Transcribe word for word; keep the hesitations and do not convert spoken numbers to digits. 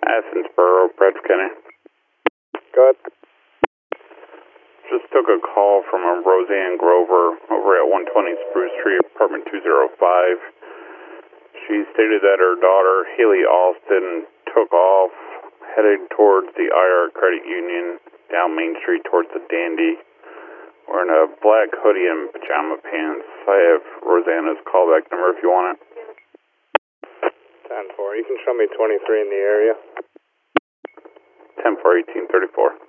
Athensboro, Bradford County. Go ahead. Just took a call from a Roseanne Grover over at one twenty Spruce Street, apartment two oh five. She stated that her daughter, Haley Alston, took off, headed towards the I R Credit Union down Main Street towards the Dandy, wearing a black hoodie and pajama pants. I have Rosanna's callback number if you want it. ten four. You can show me twenty-three in the area. ten four eighteen thirty-four.